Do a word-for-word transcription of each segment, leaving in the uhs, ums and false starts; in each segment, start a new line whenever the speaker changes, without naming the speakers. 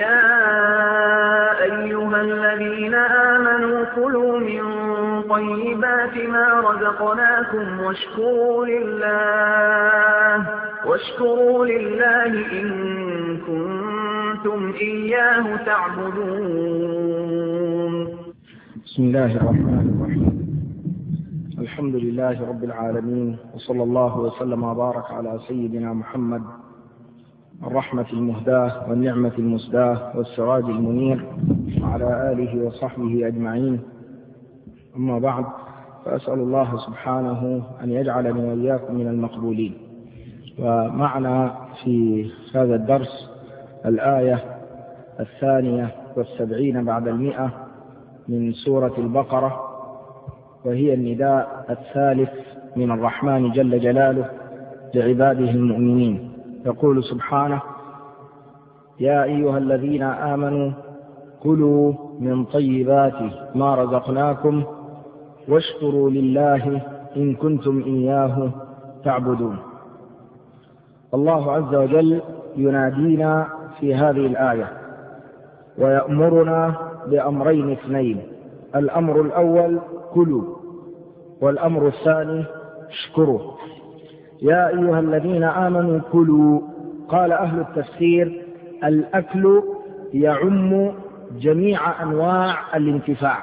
يا أيها الذين آمنوا كلوا من طيبات ما رزقناكم واشكروا لله واشكروا لله إن كنتم إياه تعبدون.
بسم الله الرحمن الرحيم. الحمد لله رب العالمين، وصلى الله وسلم وبارك على سيدنا محمد الرحمة المهداة والنعمة المسداة والسراج المنير وعلى آله وصحبه أجمعين. أما بعد، فأسأل الله سبحانه أن يجعلني وإياكم من المقبولين. ومعنا في هذا الدرس الآية الثانية والسبعين بعد المئة من سورة البقرة، وهي النداء الثالث من الرحمن جل جلاله لعباده المؤمنين. يقول سبحانه: يا أيها الذين آمنوا كلوا من طيبات ما رزقناكم واشكروا لله إن كنتم إياه تعبدون. الله عز وجل ينادينا في هذه الآية ويأمرنا بأمرين اثنين: الأمر الأول كلوا، والأمر الثاني اشكروا. يا أيها الذين آمنوا كلوا، قال أهل التفسير: الأكل يعم جميع أنواع الانتفاع،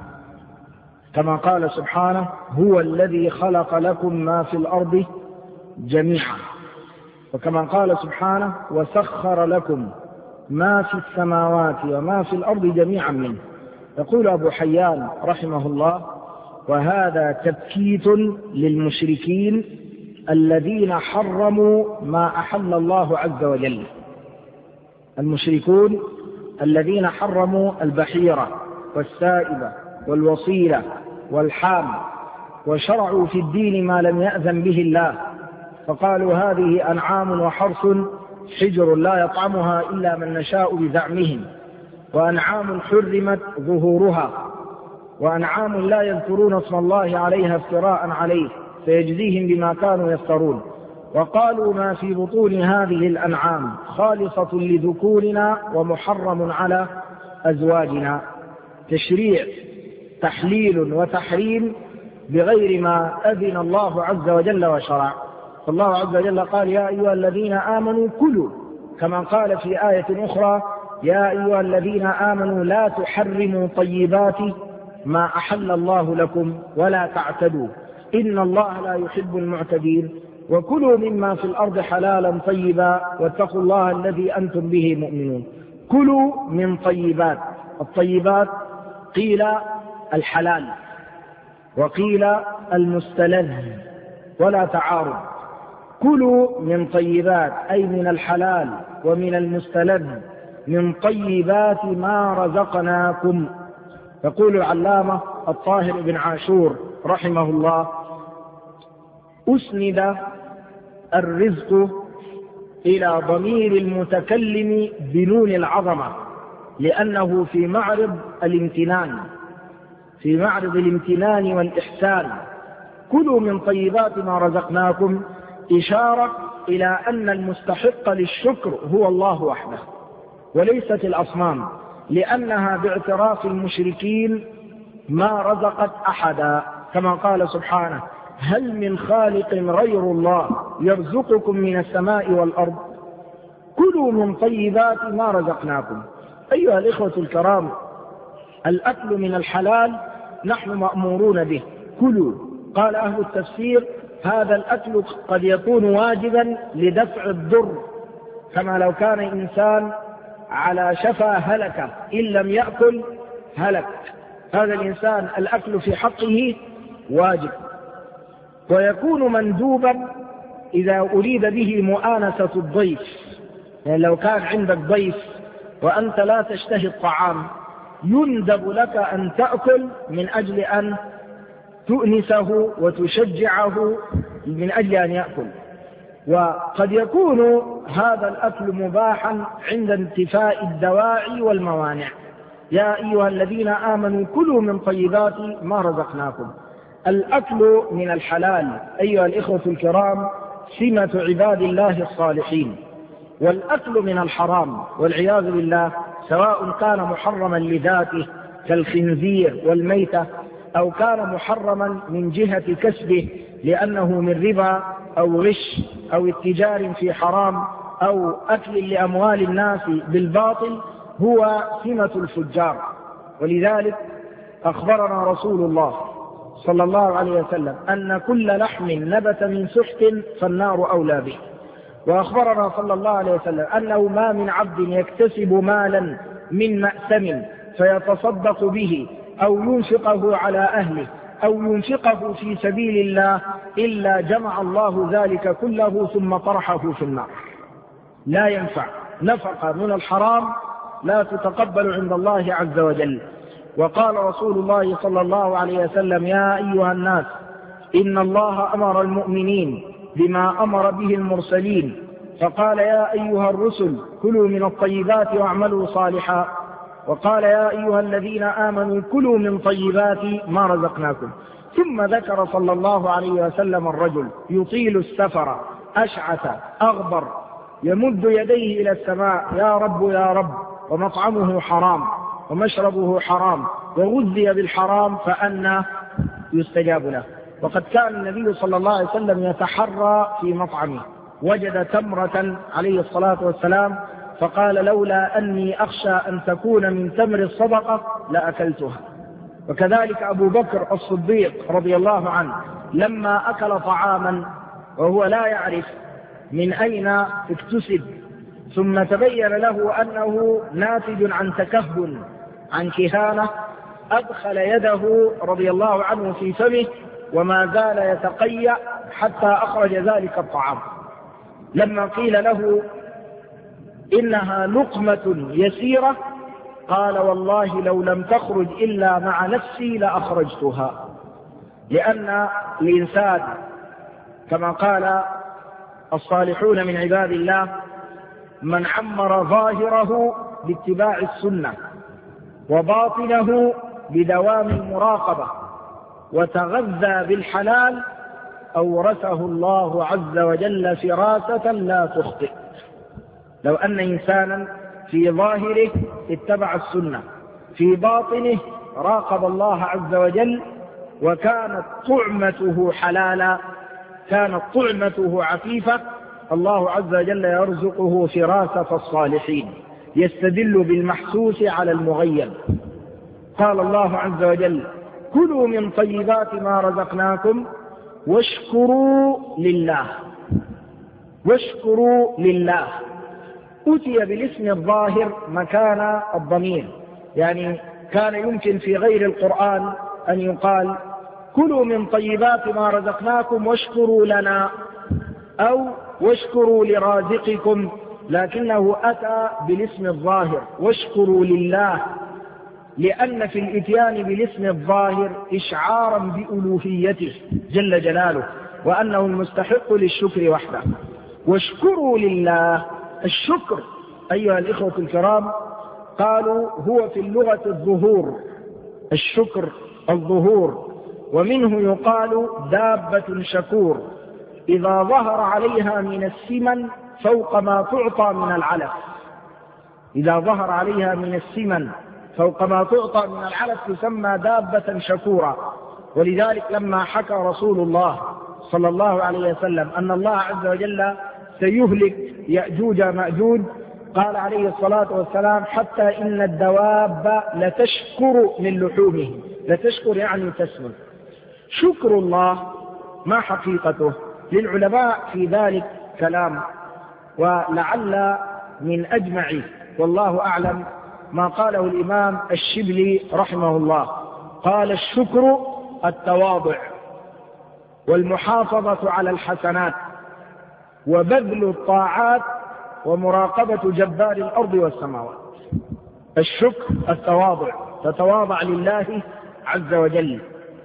كما قال سبحانه: هو الذي خلق لكم ما في الأرض جميعا، وكما قال سبحانه: وسخر لكم ما في السماوات وما في الأرض جميعا منه. يقول أبو حيان رحمه الله: وهذا تبكيت للمشركين الذين حرموا ما أحل الله عز وجل. المشركون الذين حرموا البحيرة والسائبة والوصيلة والحام، وشرعوا في الدين ما لم يأذن به الله، فقالوا هذه أنعام وحرث حجر لا يطعمها إلا من نشاء بزعمهم، وأنعام حرمت ظهورها، وأنعام لا يذكرون اسم الله عليها افتراء عليه فيجزيهم بما كانوا يفترون. وقالوا ما في بطون هذه الأنعام خالصة لذكورنا ومحرم على أزواجنا. تشريع، تحليل وتحريم بغير ما أذن الله عز وجل وشرع. فالله عز وجل قال: يا أيها الذين آمنوا كلوا، كما قال في آية أخرى: يا أيها الذين آمنوا لا تحرموا طيبات ما أحل الله لكم ولا تعتدوا إن الله لا يحب المعتدين، وكلوا مما في الأرض حلالا طيبا واتقوا الله الذي أنتم به مؤمنون. كلوا من طيبات. الطيبات قيل الحلال وقيل المستلذ، ولا تعارض. كلوا من طيبات أي من الحلال ومن المستلذ، من طيبات ما رزقناكم. يقول العلامة الطاهر بن عاشور رحمه الله: أسند الرزق إلى ضمير المتكلم بنون العظمة، لأنه في معرض الامتنان في معرض الامتنان والإحسان. كلوا من طيبات ما رزقناكم، إشارة إلى أن المستحق للشكر هو الله وحده وليست الأصنام، لأنها باعتراف المشركين ما رزقت أحدا، كما قال سبحانه: هل من خالق غير الله يرزقكم من السماء والأرض. كلوا من طيبات ما رزقناكم. أيها الإخوة الكرام، الأكل من الحلال نحن مأمورون به. كلوا. قال أهل التفسير: هذا الأكل قد يكون واجبا لدفع الضر، كما لو كان إنسان على شفا هلكة إن لم يأكل هلك، هذا الإنسان الأكل في حقه واجب. ويكون مندوبا إذا أريد به مؤانسة الضيف، يعني لو كان عندك ضيف وأنت لا تشتهي الطعام، يندب لك أن تأكل من أجل أن تؤنسه وتشجعه من أجل أن يأكل. وقد يكون هذا الأكل مباحا عند انتفاء الدواعي والموانع. يا أيها الذين آمنوا كلوا من طيبات ما رزقناكم. الأكل من الحلال أيها الإخوة الكرام سمة عباد الله الصالحين، والأكل من الحرام والعياذ بالله سواء كان محرما لذاته كالخنزير والميتة، أو كان محرما من جهة كسبه لأنه من ربا أو غش أو اتجار في حرام أو أكل لأموال الناس بالباطل، هو سمة الفجار. ولذلك أخبرنا رسول الله صلى الله عليه وسلم أن كل لحم نبت من سحت فالنار أولى به. وأخبرنا صلى الله عليه وسلم أنه ما من عبد يكتسب مالا من مأثم فيتصدق به أو ينفقه على أهله أو ينفقه في سبيل الله إلا جمع الله ذلك كله ثم طرحه في النار. لا ينفع نفقة من الحرام لا تتقبل عند الله عز وجل. وقال رسول الله صلى الله عليه وسلم: يا أيها الناس إن الله أمر المؤمنين بما أمر به المرسلين، فقال: يا أيها الرسل كلوا من الطيبات واعملوا صالحا، وقال: يا أيها الذين آمنوا كلوا من طيبات ما رزقناكم. ثم ذكر صلى الله عليه وسلم الرجل يطيل السفر أشعث أغبر يمد يديه إلى السماء: يا رب يا رب، ومطعمه حرام ومشربه حرام وغذي بالحرام فأنى يستجاب له. وقد كان النبي صلى الله عليه وسلم يتحرى في مطعمه، وجد تمرة عليه الصلاة والسلام فقال: لولا أني أخشى أن تكون من تمر الصدقة لأكلتها. وكذلك أبو بكر الصديق رضي الله عنه لما أكل طعاما وهو لا يعرف من أين اكتسب، ثم تبين له أنه ناتج عن تكهن عن كهانة، أدخل يده رضي الله عنه في فمه وما زال يتقيأ حتى أخرج ذلك الطعام. لما قيل له إنها لقمة يسيرة قال: والله لو لم تخرج إلا مع نفسي لأخرجتها. لأن الإنسان كما قال الصالحون من عباد الله: من عمر ظاهره باتباع السنة وباطنه بدوام المراقبة وتغذى بالحلال أورثه الله عز وجل فراسة لا تخطئ. لو أن إنسانا في ظاهره اتبع السنة، في باطنه راقب الله عز وجل، وكانت طعمته حلالا، كانت طعمته عفيفة، الله عز وجل يرزقه فراسة الصالحين، يستدل بالمحسوس على المغيب. قال الله عز وجل: كلوا من طيبات ما رزقناكم واشكروا لله. واشكروا لله أتي بالاسم الظاهر مكان الضمير، يعني كان يمكن في غير القرآن أن يقال: كلوا من طيبات ما رزقناكم واشكروا لنا، أو واشكروا لرازقكم، لكنه أتى بالاسم الظاهر واشكروا لله، لأن في الإتيان بالاسم الظاهر إشعارا بألوهيته جل جلاله وأنه المستحق للشكر وحده. واشكروا لله. الشكر أيها الإخوة الكرام قالوا هو في اللغة الظهور، الشكر الظهور، ومنه يقال دابة شكور إذا ظهر عليها من السمن فوق ما تعطى من العلف. إذا ظهر عليها من السمن فوق ما تعطى من العلف تسمى دابة شكورا. ولذلك لما حكى رسول الله صلى الله عليه وسلم أن الله عز وجل سيهلك يأجوج مأجوج قال عليه الصلاة والسلام: حتى إن الدواب لتشكر من لحومه. لتشكر يعني تسمن. شكر الله ما حقيقته؟ للعلماء في ذلك كلام، ولعل من أجمع والله أعلم ما قاله الإمام الشبلي رحمه الله. قال: الشكر التواضع والمحافظة على الحسنات وبذل الطاعات ومراقبة جبار الأرض والسماوات. الشكر التواضع، تتواضع لله عز وجل،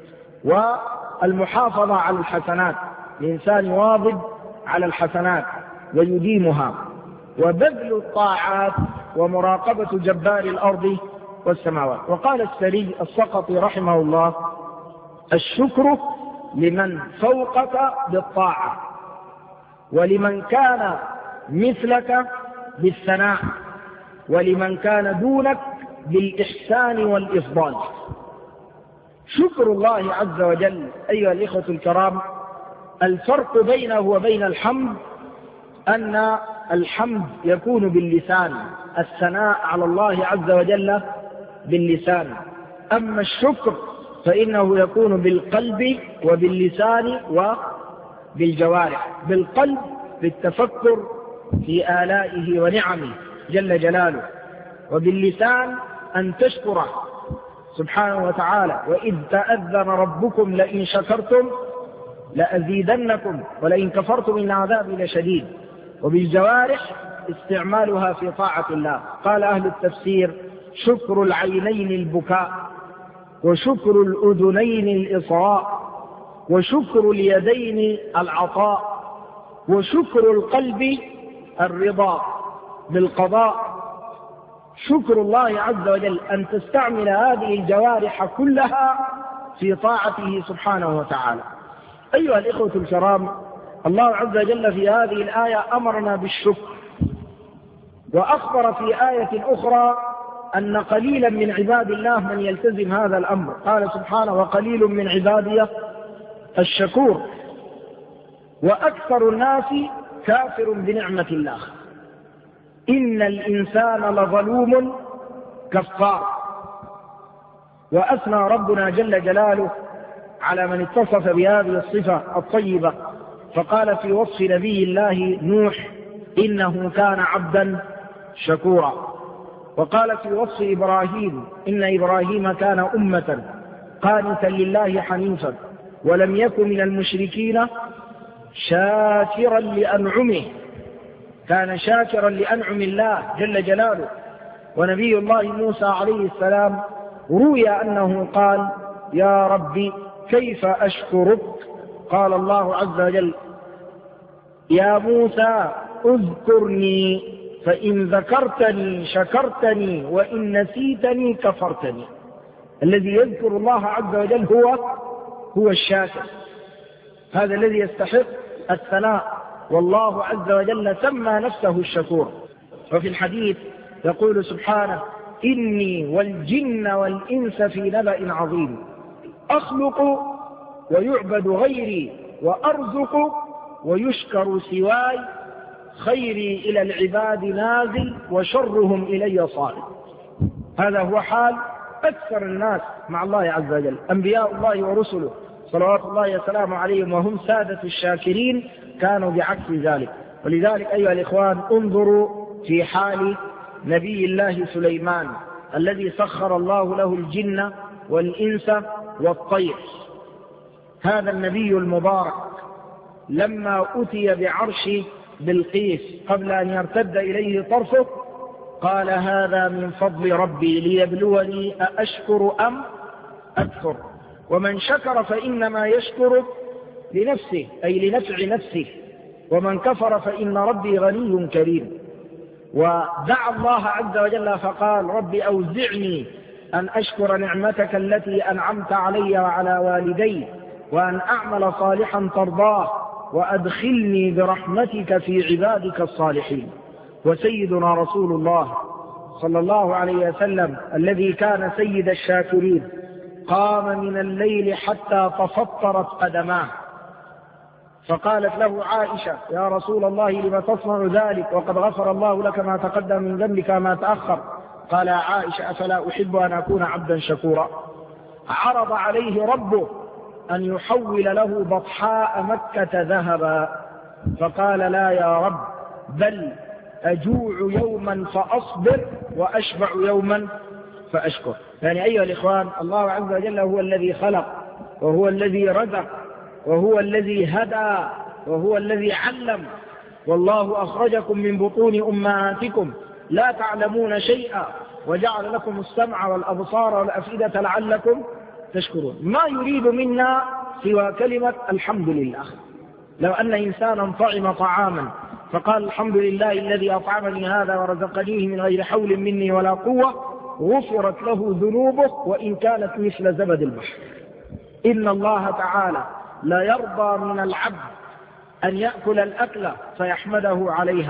والمحافظة على الحسنات، الإنسان يواظب على الحسنات ويديمها، وبذل الطاعات ومراقبة جبار الأرض والسماوات. وقال السري السقطي رحمه الله: الشكر لمن فوقك بالطاعة، ولمن كان مثلك بالثناء، ولمن كان دونك بالإحسان والإفضال. شكر الله عز وجل أيها الإخوة الكرام، الفرق بينه وبين الحمد أن الحمد يكون باللسان، الثناء على الله عز وجل باللسان، أما الشكر فإنه يكون بالقلب وباللسان وبالجوارح. بالقلب بالتفكر في آلائه ونعمه جل جلاله، وباللسان أن تشكره سبحانه وتعالى، وإذ تأذن ربكم لئن شكرتم لأزيدنكم ولئن كفرتم إن عذابي لشديد. وبالجوارح استعمالها في طاعة الله. قال أهل التفسير: شكر العينين البكاء، وشكر الأذنين الإصراء، وشكر اليدين العطاء، وشكر القلب الرضا بالقضاء. شكر الله عز وجل أن تستعمل هذه الجوارح كلها في طاعته سبحانه وتعالى. أيها الإخوة الكرام، الله عز وجل في هذه الآية أمرنا بالشكر، وأخبر في آية أخرى أن قليلا من عباد الله من يلتزم هذا الأمر. قال سبحانه: وقليل من عبادي الشكور. وأكثر الناس كافر بنعمة الله. إن الإنسان لظلوم كفار. وأثنى ربنا جل جلاله على من اتصف بهذه الصفة الطيبة، فقال في وصف نبي الله نوح: إنه كان عبدا شكورا. وقال في وصف إبراهيم: إن إبراهيم كان أمة قانتا لله حنيفا ولم يكن من المشركين شاكرا لأنعمه. كان شاكرا لأنعم الله جل جلاله. ونبي الله موسى عليه السلام روي أنه قال: يا ربي كيف أشكرك؟ قال الله عز وجل: يا موسى اذكرني فإن ذكرتني شكرتني وإن نسيتني كفرتني. الذي يذكر الله عز وجل هو هو الشاكر، هذا الذي يستحق الثناء، والله عز وجل سمى نفسه الشكور. وفي الحديث يقول سبحانه: إني والجن والإنس في نبأ عظيم، أخلق ويعبد غيري وأرزق ويشكر سواي، خيري إلى العباد نازل وشرهم إلي صاعد. هذا هو حال أكثر الناس مع الله عز وجل، أنبياء الله ورسله صلوات الله وسلامه عليهم، وهم سادة الشاكرين، كانوا بعكس ذلك. ولذلك أيها الإخوان، انظروا في حال نبي الله سليمان الذي سخر الله له الجن والإنس والطير. هذا النبي المبارك لما أتي بعرش بلقيس قبل أن يرتد إليه طرفه قال: هذا من فضل ربي ليبلوني أأشكر أم أكفر. ومن شكر فإنما يشكر لنفسه، أي لنفع نفسه، ومن كفر فإن ربي غني كريم. ودعا الله عز وجل فقال: رب أوزعني أن أشكر نعمتك التي أنعمت علي وعلى والدي وأن أعمل صالحا ترضاه وأدخلني برحمتك في عبادك الصالحين. وسيدنا رسول الله صلى الله عليه وسلم الذي كان سيد الشاكرين قام من الليل حتى تفطرت قدماه، فقالت له عائشة: يا رسول الله لم تصنع ذلك وقد غفر الله لك ما تقدم من ذنبك ما تأخر؟ قال: يا عائشة أفلا أحب أن أكون عبدا شكورا؟ عرض عليه ربه أن يحول له بطحاء مكة ذهبا، فقال: لا يا رب، بل أجوع يوما فأصبر وأشبع يوما فأشكر. يعني أيها الإخوان، الله عز وجل هو الذي خلق، وهو الذي رزق، وهو الذي هدى، وهو الذي علم. والله أخرجكم من بطون أمهاتكم لا تعلمون شيئا وجعل لكم السمع والأبصار والأفئدة لعلكم تشكرون. ما يريد منا سوى كلمة الحمد لله. لو أن إنسانا طعم طعاما فقال: الحمد لله الذي أطعمني هذا ورزقنيه من غير حول مني ولا قوة، غفرت له ذنوبه وإن كانت مثل زبد البحر. إن الله تعالى لا يرضى من العبد أن يأكل الأكلة فيحمده عليها،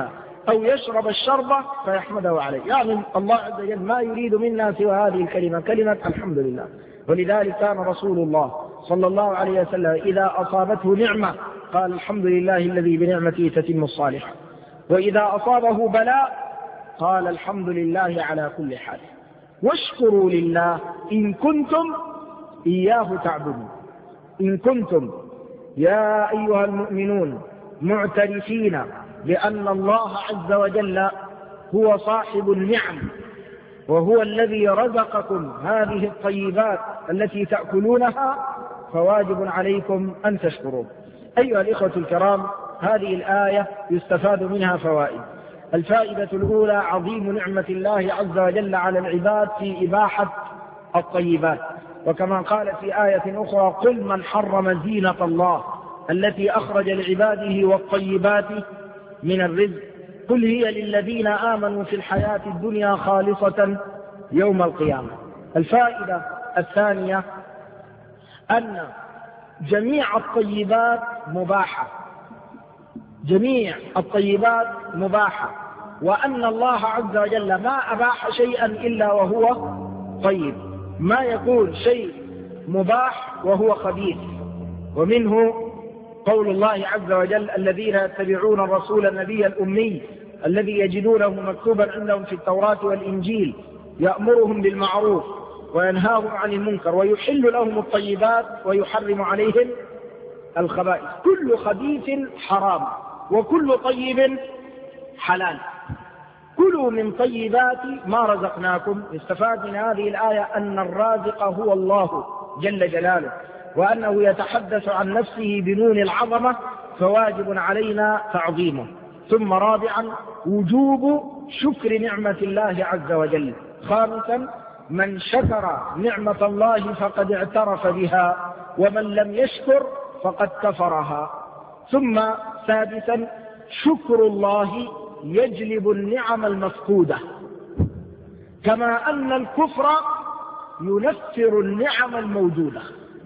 أو يشرب الشربة فيحمده عليه. يعني الله عز وجل ما يريد منا سوى هذه الكلمة، كلمة الحمد لله. ولذلك كان رسول الله صلى الله عليه وسلم إذا أصابته نعمة قال الحمد لله الذي بنعمته تتم الصالحة، وإذا أصابه بلاء قال الحمد لله على كل حال، واشكروا لله إن كنتم إياه تعبدون. إن كنتم يا أيها المؤمنون معترفين بأن الله عز وجل هو صاحب النعم وهو الذي رزقكم هذه الطيبات التي تأكلونها، فواجب عليكم أن تشكروا. أيها الإخوة الكرام، هذه الآية يستفاد منها فوائد. الفائدة الأولى عظيم نعمة الله عز وجل على العباد في إباحة الطيبات، وكما قال في آية أخرى قل من حرم زينة الله التي أخرج لعباده والطيبات من الرزق قل هي للذين آمنوا في الحياة الدنيا خالصة يوم القيامة. الفائدة الثانية أن جميع الطيبات مباحة، جميع الطيبات مباحة، وأن الله عز وجل ما أباح شيئا إلا وهو طيب. ما يكون شيء مباح وهو خبيث، ومنه قول الله عز وجل الذين يتبعون الرسول النبي الأمي الذي يجدونه مكتوبا عندهم في التوراة والإنجيل يأمرهم بالمعروف وينهاهم عن المنكر ويحل لهم الطيبات ويحرم عليهم الخبائث. كل خبيث حرام وكل طيب حلال. كلوا من طيبات ما رزقناكم. يستفاد من هذه الآية أن الرازق هو الله جل جلاله، وأنه يتحدث عن نفسه بنون العظمة، فواجب علينا تعظيمه. ثم رابعا وجوب شكر نعمة الله عز وجل. خامسا من شكر نعمة الله فقد اعترف بها، ومن لم يشكر فقد كفرها. ثم سادسا شكر الله يجلب النعم المفقودة، كما أن الكفر ينفر النعم الموجودة.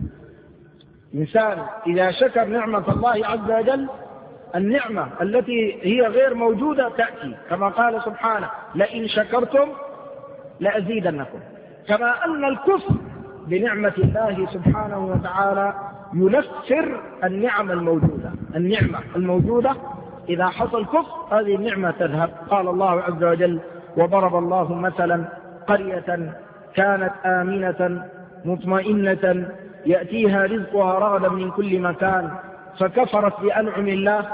إنسان إذا شكر نعمة الله عز وجل النعمة التي هي غير موجودة تأتي، كما قال سبحانه لئن شكرتم لأزيدنكم. كما أن الكفر بنعمة الله سبحانه وتعالى ينفر النعم الموجودة. النعمة الموجودة إذا حصل كفر هذه النعمة تذهب. قال الله عز وجل وضرب الله مثلا قرية كانت آمنة مطمئنة يأتيها رزقها رغدا من كل مكان فكفرت بأنعم الله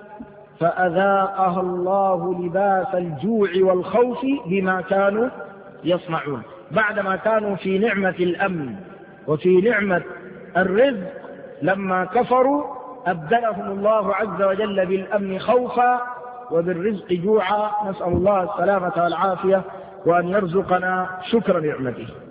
فأذاقها الله لباس الجوع والخوف بما كانوا يصنعون. بعدما كانوا في نعمة الأمن وفي نعمة الرزق لما كفروا أبدلهم الله عز وجل بالأمن خوفا وبالرزق جوعا. نسأل الله السلامة والعافية وأن يرزقنا شكر نعمته.